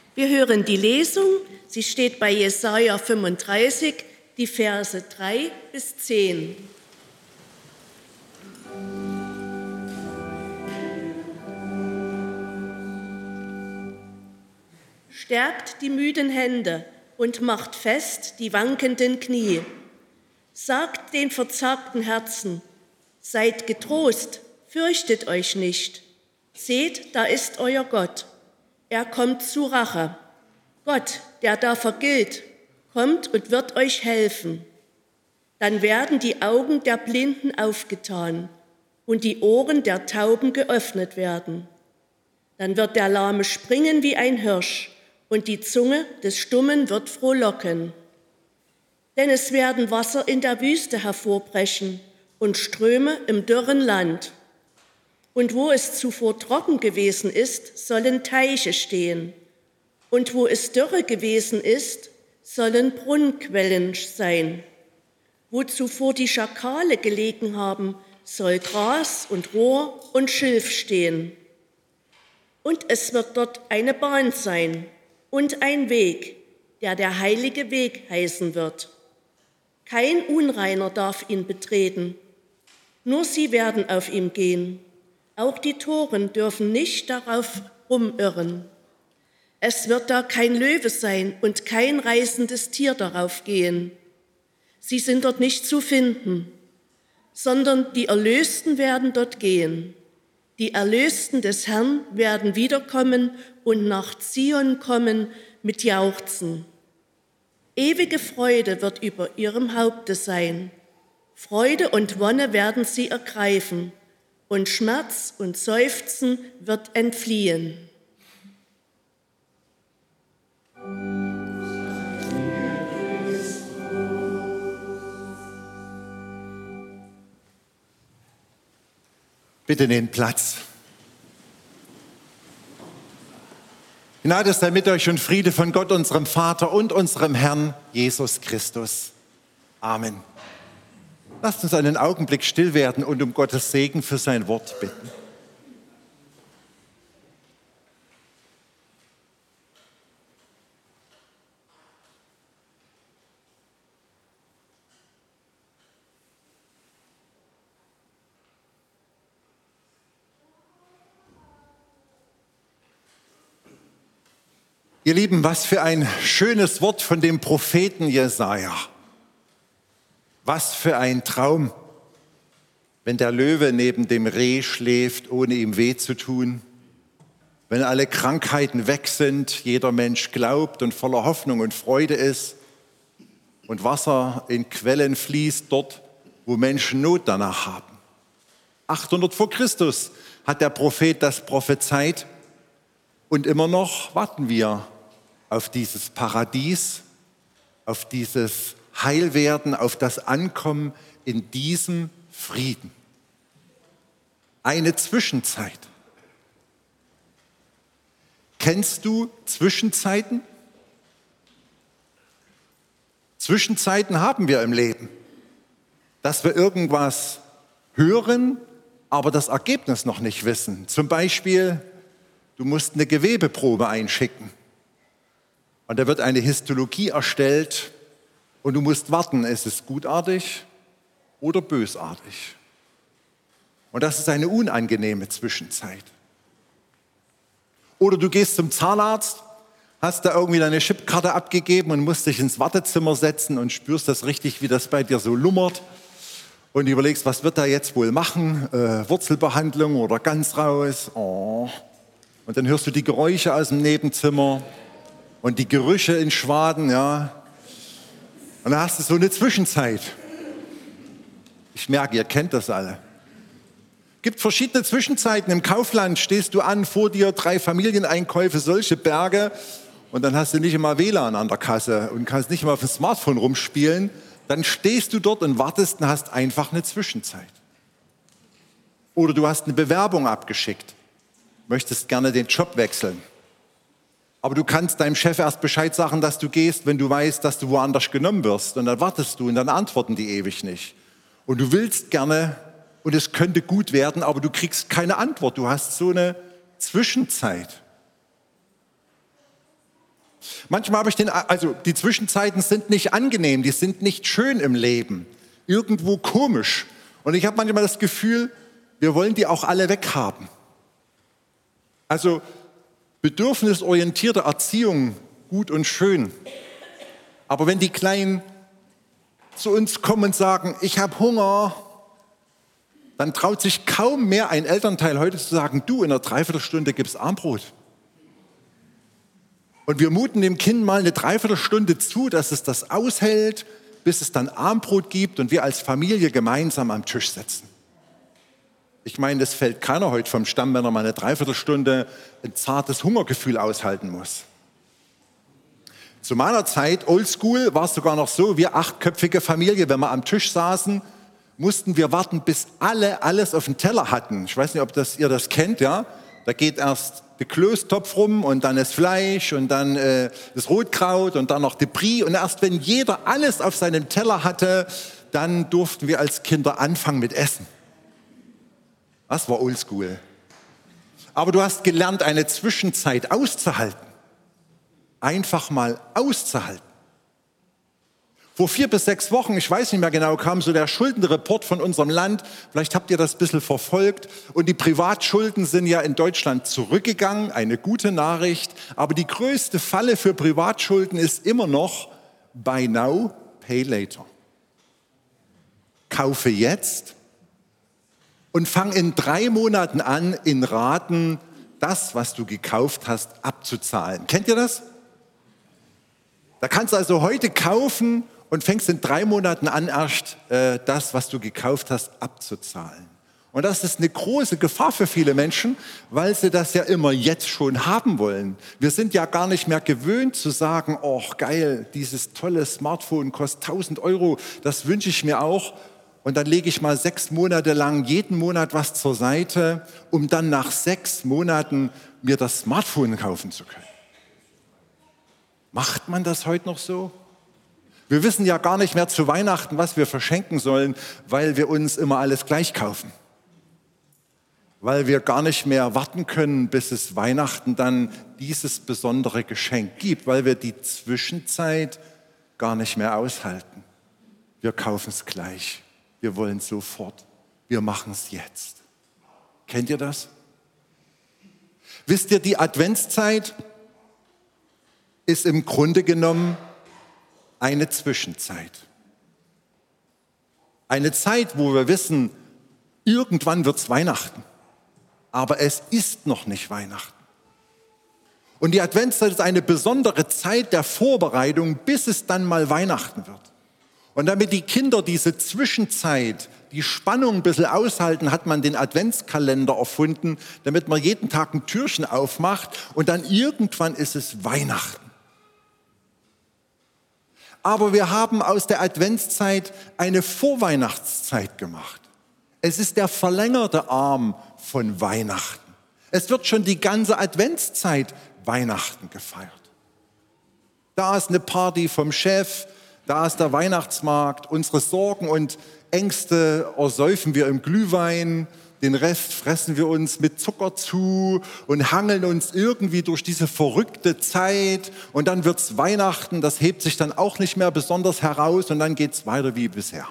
Wir hören die Lesung, sie steht bei Jesaja 35, die Verse 3 bis 10. Stärkt die müden Hände und macht fest die wankenden Knie. Sagt den verzagten Herzen, seid getrost, fürchtet euch nicht. Seht, da ist euer Gott. Er kommt zu Rache. Gott, der da vergilt, kommt und wird euch helfen. Dann werden die Augen der Blinden aufgetan und die Ohren der Tauben geöffnet werden. Dann wird der Lahme springen wie ein Hirsch und die Zunge des Stummen wird frohlocken. Denn es werden Wasser in der Wüste hervorbrechen und Ströme im dürren Land. Und wo es zuvor trocken gewesen ist, sollen Teiche stehen. Und wo es dürre gewesen ist, sollen Brunnenquellen sein. Wo zuvor die Schakale gelegen haben, soll Gras und Rohr und Schilf stehen. Und es wird dort eine Bahn sein und ein Weg, der heilige Weg heißen wird. Kein Unreiner darf ihn betreten, nur sie werden auf ihm gehen. Auch die Toren dürfen nicht darauf rumirren. Es wird da kein Löwe sein und kein reißendes Tier darauf gehen. Sie sind dort nicht zu finden, sondern die Erlösten werden dort gehen. Die Erlösten des Herrn werden wiederkommen und nach Zion kommen mit Jauchzen. Ewige Freude wird über ihrem Haupte sein. Freude und Wonne werden sie ergreifen. Und Schmerz und Seufzen wird entfliehen. Bitte nehmt Platz. Gnade sei mit euch und Friede von Gott, unserem Vater und unserem Herrn Jesus Christus. Amen. Lasst uns einen Augenblick still werden und um Gottes Segen für sein Wort bitten. Ihr Lieben, was für ein schönes Wort von dem Propheten Jesaja. Was für ein Traum, wenn der Löwe neben dem Reh schläft, ohne ihm weh zu tun, wenn alle Krankheiten weg sind, jeder Mensch glaubt und voller Hoffnung und Freude ist und Wasser in Quellen fließt dort, wo Menschen Not danach haben. 800 vor Christus hat der Prophet das prophezeit und immer noch warten wir auf dieses Paradies, auf dieses Heilwerden, auf das Ankommen in diesem Frieden. Eine Zwischenzeit. Kennst du Zwischenzeiten? Zwischenzeiten haben wir im Leben, dass wir irgendwas hören, aber das Ergebnis noch nicht wissen. Zum Beispiel, du musst eine Gewebeprobe einschicken und da wird eine Histologie erstellt und du musst warten, ist es gutartig oder bösartig? Und das ist eine unangenehme Zwischenzeit. Oder du gehst zum Zahnarzt, hast da irgendwie deine Chipkarte abgegeben und musst dich ins Wartezimmer setzen und spürst das richtig, wie das bei dir so lummert. Und überlegst, was wird er jetzt wohl machen? Wurzelbehandlung oder ganz raus? Oh. Und dann hörst du die Geräusche aus dem Nebenzimmer und die Gerüche in Schwaden, ja. Und dann hast du so eine Zwischenzeit. Ich merke, ihr kennt das alle. Es gibt verschiedene Zwischenzeiten. Im Kaufland stehst du an, vor dir 3 Familieneinkäufe, solche Berge. Und dann hast du nicht immer WLAN an der Kasse und kannst nicht immer auf dem Smartphone rumspielen. Dann stehst du dort und wartest und hast einfach eine Zwischenzeit. Oder du hast eine Bewerbung abgeschickt, möchtest gerne den Job wechseln. Aber du kannst deinem Chef erst Bescheid sagen, dass du gehst, wenn du weißt, dass du woanders genommen wirst. Und dann wartest du und dann antworten die ewig nicht. Und du willst gerne und es könnte gut werden, aber du kriegst keine Antwort. Du hast so eine Zwischenzeit. Manchmal habe ich die Zwischenzeiten sind nicht angenehm, die sind nicht schön im Leben, irgendwo komisch. Und ich habe manchmal das Gefühl, wir wollen die auch alle weghaben. Also bedürfnisorientierte Erziehung, gut und schön. Aber wenn die Kleinen zu uns kommen und sagen, ich habe Hunger, dann traut sich kaum mehr ein Elternteil heute zu sagen, du, in einer Dreiviertelstunde gibt's Armbrot. Und wir muten dem Kind mal eine Dreiviertelstunde zu, dass es das aushält, bis es dann Armbrot gibt und wir als Familie gemeinsam am Tisch sitzen. Ich meine, das fällt keiner heute vom Stamm, wenn er mal eine Dreiviertelstunde ein zartes Hungergefühl aushalten muss. Zu meiner Zeit, oldschool, war es sogar noch so, wir 8-köpfige Familie, wenn wir am Tisch saßen, mussten wir warten, bis alle alles auf dem Teller hatten. Ich weiß nicht, ob ihr das kennt, ja? Da geht erst der Klößtopf rum und dann das Fleisch und dann das Rotkraut und dann noch die Brie. Und erst wenn jeder alles auf seinem Teller hatte, dann durften wir als Kinder anfangen mit Essen. Das war oldschool. Aber du hast gelernt, eine Zwischenzeit auszuhalten. Einfach mal auszuhalten. Vor 4 bis 6 Wochen, ich weiß nicht mehr genau, kam so der Schuldenreport von unserem Land. Vielleicht habt ihr das ein bisschen verfolgt. Und die Privatschulden sind ja in Deutschland zurückgegangen. Eine gute Nachricht. Aber die größte Falle für Privatschulden ist immer noch Buy Now, Pay Later. Kaufe jetzt und fang in 3 Monaten an, in Raten das, was du gekauft hast, abzuzahlen. Kennt ihr das? Da kannst du also heute kaufen und fängst in 3 Monaten an, erst das, was du gekauft hast, abzuzahlen. Und das ist eine große Gefahr für viele Menschen, weil sie das ja immer jetzt schon haben wollen. Wir sind ja gar nicht mehr gewöhnt zu sagen, oh geil, dieses tolle Smartphone kostet 1.000 €, das wünsche ich mir auch. Und dann lege ich mal 6 Monate lang jeden Monat was zur Seite, um dann nach 6 Monaten mir das Smartphone kaufen zu können. Macht man das heute noch so? Wir wissen ja gar nicht mehr zu Weihnachten, was wir verschenken sollen, weil wir uns immer alles gleich kaufen. Weil wir gar nicht mehr warten können, bis es Weihnachten dann dieses besondere Geschenk gibt, weil wir die Zwischenzeit gar nicht mehr aushalten. Wir kaufen es gleich. Wir wollen sofort. Wir machen es jetzt. Kennt ihr das? Wisst ihr, die Adventszeit ist im Grunde genommen eine Zwischenzeit. Eine Zeit, wo wir wissen, irgendwann wird es Weihnachten. Aber es ist noch nicht Weihnachten. Und die Adventszeit ist eine besondere Zeit der Vorbereitung, bis es dann mal Weihnachten wird. Und damit die Kinder diese Zwischenzeit, die Spannung ein bisschen aushalten, hat man den Adventskalender erfunden, damit man jeden Tag ein Türchen aufmacht und dann irgendwann ist es Weihnachten. Aber wir haben aus der Adventszeit eine Vorweihnachtszeit gemacht. Es ist der verlängerte Arm von Weihnachten. Es wird schon die ganze Adventszeit Weihnachten gefeiert. Da ist eine Party vom Chef, da ist der Weihnachtsmarkt, unsere Sorgen und Ängste ersäufen wir im Glühwein, den Rest fressen wir uns mit Zucker zu und hangeln uns irgendwie durch diese verrückte Zeit und dann wird's Weihnachten, das hebt sich dann auch nicht mehr besonders heraus und dann geht's weiter wie bisher.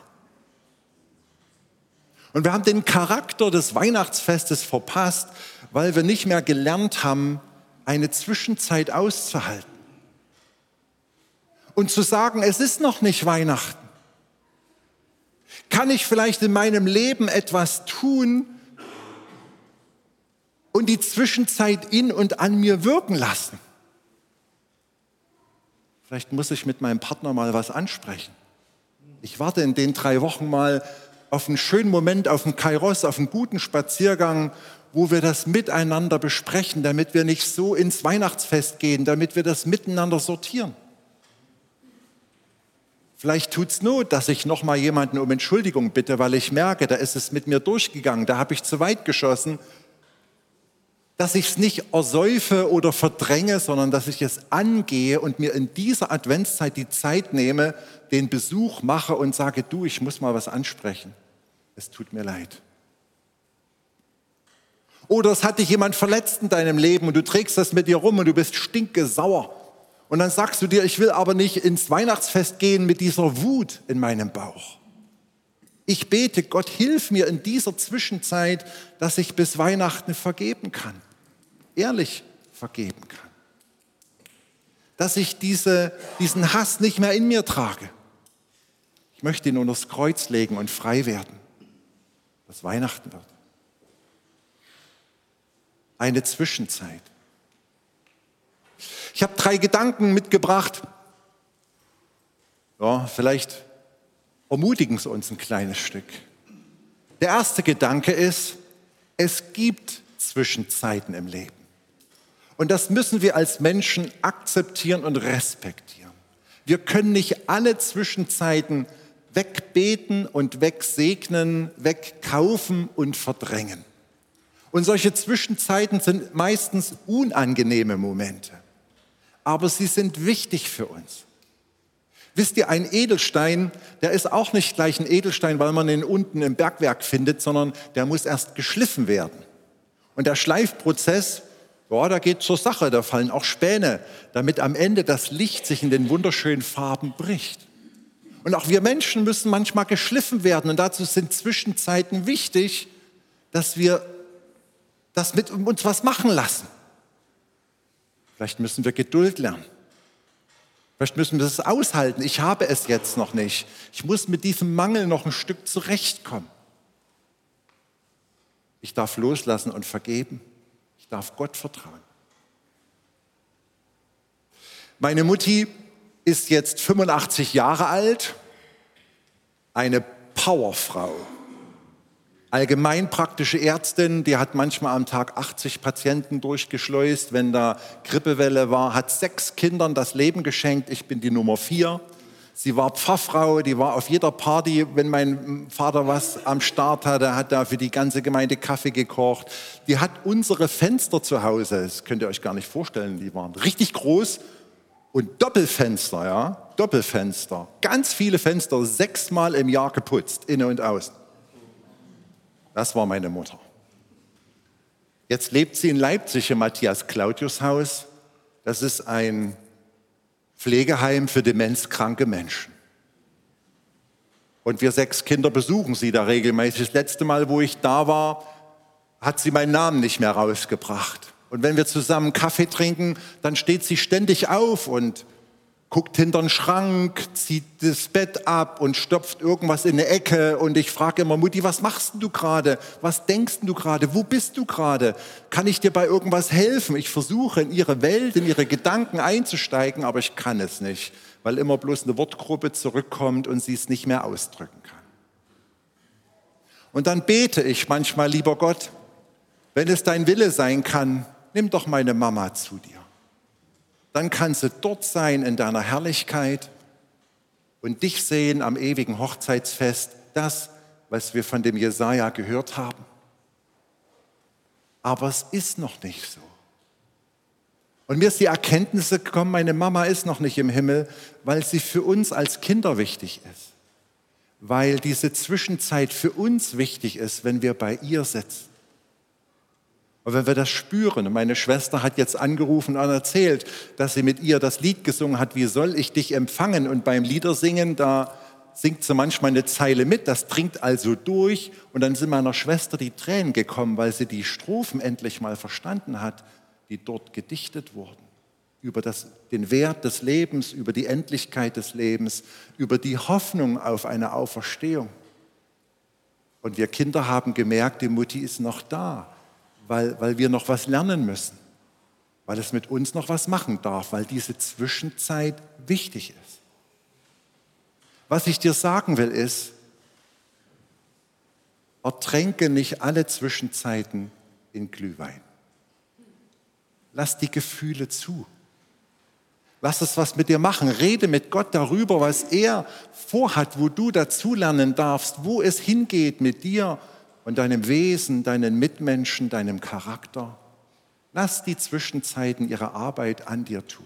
Und wir haben den Charakter des Weihnachtsfestes verpasst, weil wir nicht mehr gelernt haben, eine Zwischenzeit auszuhalten. Und zu sagen, es ist noch nicht Weihnachten. Kann ich vielleicht in meinem Leben etwas tun und die Zwischenzeit in und an mir wirken lassen? Vielleicht muss ich mit meinem Partner mal was ansprechen. Ich warte in den 3 Wochen mal auf einen schönen Moment, auf einen Kairos, auf einen guten Spaziergang, wo wir das miteinander besprechen, damit wir nicht so ins Weihnachtsfest gehen, damit wir das miteinander sortieren. Vielleicht tut's Not, dass ich noch mal jemanden um Entschuldigung bitte, weil ich merke, da ist es mit mir durchgegangen, da habe ich zu weit geschossen, dass ich es nicht ersäufe oder verdränge, sondern dass ich es angehe und mir in dieser Adventszeit die Zeit nehme, den Besuch mache und sage, du, ich muss mal was ansprechen. Es tut mir leid. Oder es hat dich jemand verletzt in deinem Leben und du trägst das mit dir rum und du bist stinkesauer. Und dann sagst du dir, ich will aber nicht ins Weihnachtsfest gehen mit dieser Wut in meinem Bauch. Ich bete, Gott, hilf mir in dieser Zwischenzeit, dass ich bis Weihnachten vergeben kann. Ehrlich vergeben kann. Dass ich diesen Hass nicht mehr in mir trage. Ich möchte ihn unter das Kreuz legen und frei werden, dass Weihnachten wird. Eine Zwischenzeit. Ich habe 3 Gedanken mitgebracht. Ja, vielleicht ermutigen sie uns ein kleines Stück. Der erste Gedanke ist, es gibt Zwischenzeiten im Leben. Und das müssen wir als Menschen akzeptieren und respektieren. Wir können nicht alle Zwischenzeiten wegbeten und wegsegnen, wegkaufen und verdrängen. Und solche Zwischenzeiten sind meistens unangenehme Momente. Aber sie sind wichtig für uns. Wisst ihr, ein Edelstein, der ist auch nicht gleich ein Edelstein, weil man ihn unten im Bergwerk findet, sondern der muss erst geschliffen werden. Und der Schleifprozess, ja, der geht zur Sache, da fallen auch Späne, damit am Ende das Licht sich in den wunderschönen Farben bricht. Und auch wir Menschen müssen manchmal geschliffen werden. Und dazu sind Zwischenzeiten wichtig, dass wir das mit uns was machen lassen. Vielleicht müssen wir Geduld lernen. Vielleicht müssen wir es aushalten. Ich habe es jetzt noch nicht. Ich muss mit diesem Mangel noch ein Stück zurechtkommen. Ich darf loslassen und vergeben. Ich darf Gott vertrauen. Meine Mutti ist jetzt 85 Jahre alt, eine Powerfrau. Allgemeinpraktische Ärztin, die hat manchmal am Tag 80 Patienten durchgeschleust, wenn da Grippewelle war, hat 6 Kindern das Leben geschenkt, ich bin die Nummer 4. Sie war Pfarrfrau, die war auf jeder Party, wenn mein Vater was am Start hatte, hat da für die ganze Gemeinde Kaffee gekocht. Die hat unsere Fenster zu Hause, das könnt ihr euch gar nicht vorstellen, die waren richtig groß und Doppelfenster, ja, Doppelfenster. Ganz viele Fenster, 6-mal im Jahr geputzt, innen und außen. Das war meine Mutter. Jetzt lebt sie in Leipzig im Matthias-Claudius-Haus. Das ist ein Pflegeheim für demenzkranke Menschen. Und wir 6 Kinder besuchen sie da regelmäßig. Das letzte Mal, wo ich da war, hat sie meinen Namen nicht mehr rausgebracht. Und wenn wir zusammen Kaffee trinken, dann steht sie ständig auf und guckt hinter den Schrank, zieht das Bett ab und stopft irgendwas in eine Ecke. Und ich frage immer, Mutti, was machst du gerade? Was denkst du gerade? Wo bist du gerade? Kann ich dir bei irgendwas helfen? Ich versuche, in ihre Welt, in ihre Gedanken einzusteigen, aber ich kann es nicht, weil immer bloß eine Wortgruppe zurückkommt und sie es nicht mehr ausdrücken kann. Und dann bete ich manchmal, lieber Gott, wenn es dein Wille sein kann, nimm doch meine Mama zu dir. Dann kann sie dort sein in deiner Herrlichkeit und dich sehen am ewigen Hochzeitsfest, das, was wir von dem Jesaja gehört haben. Aber es ist noch nicht so. Und mir ist die Erkenntnis gekommen, meine Mama ist noch nicht im Himmel, weil sie für uns als Kinder wichtig ist. Weil diese Zwischenzeit für uns wichtig ist, wenn wir bei ihr sitzen. Und wenn wir das spüren, und meine Schwester hat jetzt angerufen und erzählt, dass sie mit ihr das Lied gesungen hat, wie soll ich dich empfangen? Und beim Liedersingen, da singt sie manchmal eine Zeile mit, das dringt also durch. Und dann sind meiner Schwester die Tränen gekommen, weil sie die Strophen endlich mal verstanden hat, die dort gedichtet wurden. Über den Wert des Lebens, über die Endlichkeit des Lebens, über die Hoffnung auf eine Auferstehung. Und wir Kinder haben gemerkt, die Mutti ist noch da. Weil wir noch was lernen müssen, weil es mit uns noch was machen darf, weil diese Zwischenzeit wichtig ist. Was ich dir sagen will ist, ertränke nicht alle Zwischenzeiten in Glühwein. Lass die Gefühle zu. Lass es was mit dir machen. Rede mit Gott darüber, was er vorhat, wo du dazulernen darfst, wo es hingeht mit dir und deinem Wesen, deinen Mitmenschen, deinem Charakter. Lass die Zwischenzeiten ihre Arbeit an dir tun.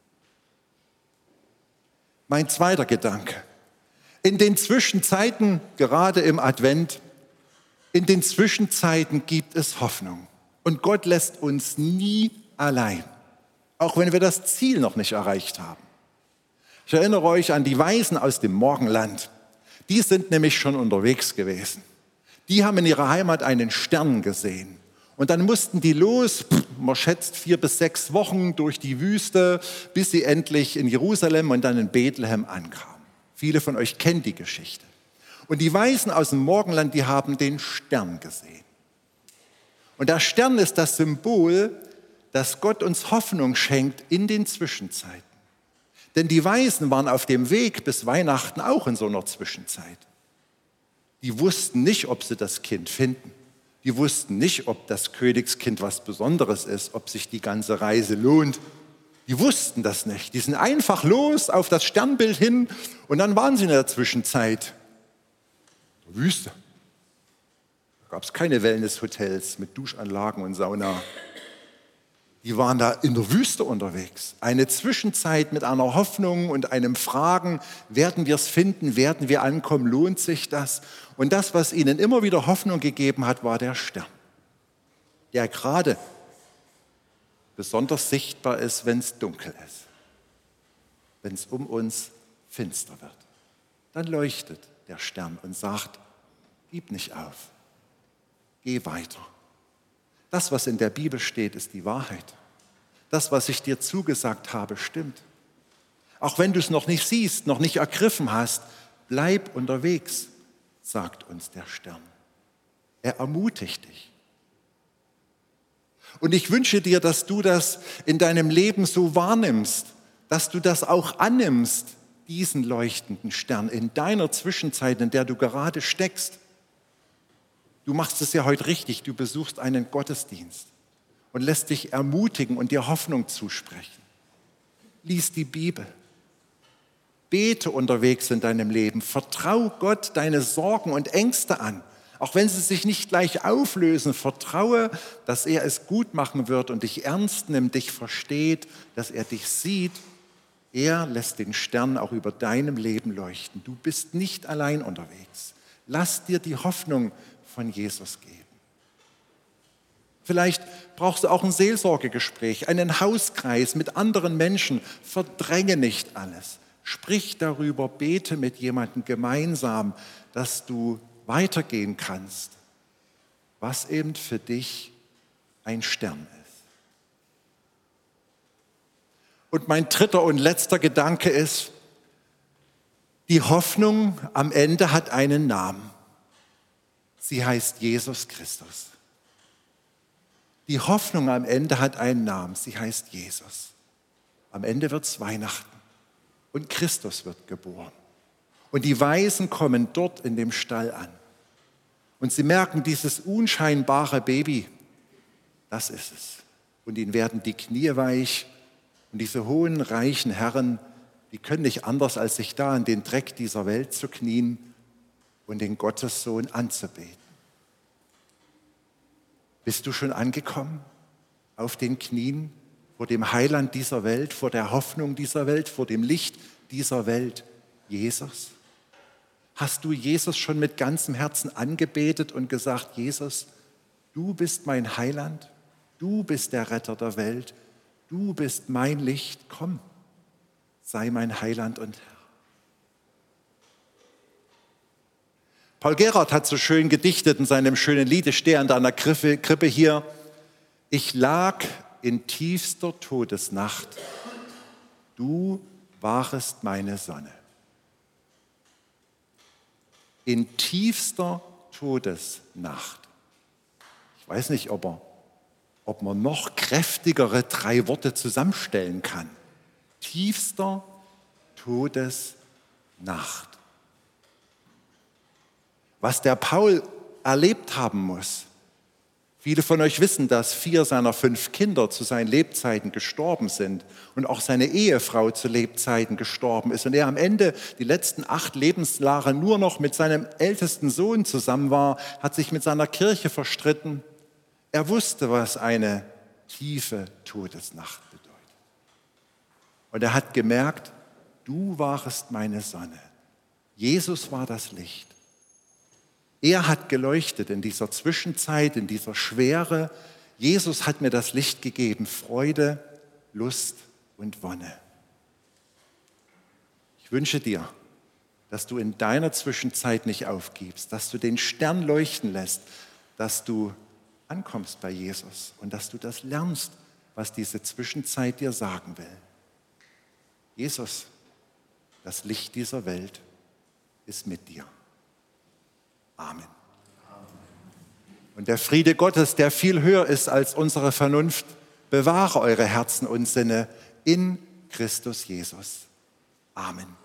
Mein zweiter Gedanke. In den Zwischenzeiten, gerade im Advent, in den Zwischenzeiten gibt es Hoffnung. Und Gott lässt uns nie allein. auch wenn wir das Ziel noch nicht erreicht haben. Ich erinnere euch an die Weisen aus dem Morgenland. Die sind nämlich schon unterwegs gewesen. Die haben in ihrer Heimat einen Stern gesehen. Und dann mussten die los, man schätzt 4 bis 6 Wochen durch die Wüste, bis sie endlich in Jerusalem und dann in Bethlehem ankamen. Viele von euch kennen die Geschichte. Und die Weisen aus dem Morgenland, die haben den Stern gesehen. Und der Stern ist das Symbol, dass Gott uns Hoffnung schenkt in den Zwischenzeiten. Denn die Weisen waren auf dem Weg bis Weihnachten auch in so einer Zwischenzeit. Die wussten nicht, ob sie das Kind finden. Die wussten nicht, ob das Königskind was Besonderes ist, ob sich die ganze Reise lohnt. Die wussten das nicht. Die sind einfach los auf das Sternbild hin und dann waren sie in der Zwischenzeit in der Wüste. Da gab es keine Wellnesshotels mit Duschanlagen und Sauna. Die waren da in der Wüste unterwegs. Eine Zwischenzeit mit einer Hoffnung und einem Fragen, werden wir es finden, werden wir ankommen, lohnt sich das? Und das, was ihnen immer wieder Hoffnung gegeben hat, war der Stern, der gerade besonders sichtbar ist, wenn es dunkel ist, wenn es um uns finster wird. Dann leuchtet der Stern und sagt, gib nicht auf, geh weiter. Das, was in der Bibel steht, ist die Wahrheit. Das, was ich dir zugesagt habe, stimmt. Auch wenn du es noch nicht siehst, noch nicht ergriffen hast, bleib unterwegs, sagt uns der Stern. Er ermutigt dich. Und ich wünsche dir, dass du das in deinem Leben so wahrnimmst, dass du das auch annimmst, diesen leuchtenden Stern in deiner Zwischenzeit, in der du gerade steckst. Du machst es ja heute richtig, du besuchst einen Gottesdienst und lässt dich ermutigen und dir Hoffnung zusprechen. Lies die Bibel. Bete unterwegs in deinem Leben. Vertrau Gott deine Sorgen und Ängste an. Auch wenn sie sich nicht gleich auflösen, vertraue, dass er es gut machen wird und dich ernst nimmt, dich versteht, dass er dich sieht. Er lässt den Stern auch über deinem Leben leuchten. Du bist nicht allein unterwegs. Lass dir die Hoffnung von Jesus geben. Vielleicht brauchst du auch ein Seelsorgegespräch, einen Hauskreis mit anderen Menschen. Verdränge nicht alles. Sprich darüber, bete mit jemandem gemeinsam, dass du weitergehen kannst, was eben für dich ein Stern ist. Und mein dritter und letzter Gedanke ist, die Hoffnung am Ende hat einen Namen. Sie heißt Jesus Christus. Die Hoffnung am Ende hat einen Namen. Sie heißt Jesus. Am Ende wird es Weihnachten und Christus wird geboren. Und die Weisen kommen dort in dem Stall an. Und sie merken, dieses unscheinbare Baby, das ist es. Und ihnen werden die Knie weich. Und diese hohen, reichen Herren, die können nicht anders, als sich da in den Dreck dieser Welt zu knien und den Gottessohn anzubeten. Bist du schon angekommen auf den Knien vor dem Heiland dieser Welt, vor der Hoffnung dieser Welt, vor dem Licht dieser Welt, Jesus? Hast du Jesus schon mit ganzem Herzen angebetet und gesagt, Jesus, du bist mein Heiland, du bist der Retter der Welt, du bist mein Licht, komm, sei mein Heiland und Herr. Paul Gerhardt hat so schön gedichtet in seinem schönen Lied, ich stehe an deiner Krippe hier. Ich lag in tiefster Todesnacht, du warest meine Sonne. In tiefster Todesnacht. Ich weiß nicht, ob man noch kräftigere 3 Worte zusammenstellen kann. Tiefster Todesnacht. Was der Paul erlebt haben muss. Viele von euch wissen, dass 4 seiner 5 Kinder zu seinen Lebzeiten gestorben sind und auch seine Ehefrau zu Lebzeiten gestorben ist und er am Ende die letzten 8 Lebensjahre nur noch mit seinem ältesten Sohn zusammen war, hat sich mit seiner Kirche verstritten. Er wusste, was eine tiefe Todesnacht bedeutet. Und er hat gemerkt, du warest meine Sonne. Jesus war das Licht. Er hat geleuchtet in dieser Zwischenzeit, in dieser Schwere. Jesus hat mir das Licht gegeben, Freude Lust und Wonne. Ich wünsche dir, dass du in deiner Zwischenzeit nicht aufgibst, dass du den Stern leuchten lässt, dass du ankommst bei Jesus und dass du das lernst, was diese Zwischenzeit dir sagen will. Jesus, das Licht dieser Welt, ist mit dir. Amen. Und der Friede Gottes, der viel höher ist als unsere Vernunft, bewahre eure Herzen und Sinne in Christus Jesus. Amen.